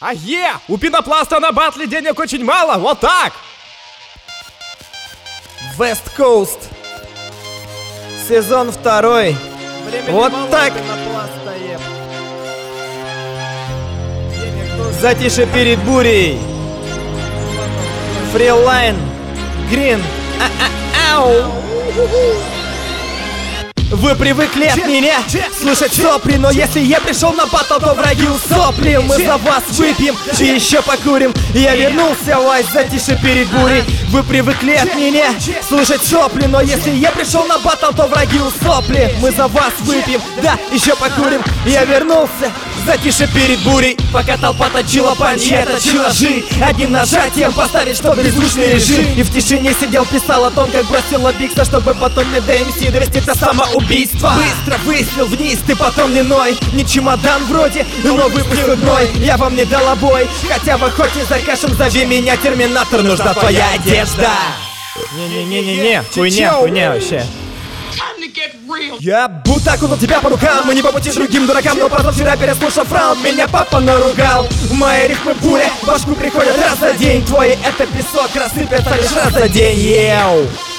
У пенопласта на батле денег очень мало, вот так! West Coast. Сезон 2. Вот так. Затише перед бурей. Фрилайн. Грин. Ау. Вы привыкли от меня слушать сопли, но если я пришел на батл, то враги усопли. Мы за вас выпьем и еще покурим. Я вернулся, Вайс, затише перед бурей. Вы привыкли от меня слушать сопли, но если я пришел на батл, то враги усопли. Мы за вас выпьем, да, еще покурим. Я вернулся, затише перед бурей. Пока толпа точила панчи, я точила жи. Одним нажатием поставить, чтобы беззвучный режим. И в тишине сидел, писал о том, как бросила Бикса, чтобы потом мне до МС довести до самоубийства. Быстро выстрел вниз, ты потом не ной. Не чемодан вроде, но выпустил гной. Я вам не дала бой, хотя в охоте за кэшем зови меня терминатор, нужна твоя одежда. Не-не-не-не-не, хуйня вообще. Я будто окунул тебя по рукам, мы не по пути другим дуракам. Но позавчера переслушав раунд, меня папа наругал. Мои рифмы пуля, в башку приходят раз за день. Твои это песок, рассыпятся лишь раз за день.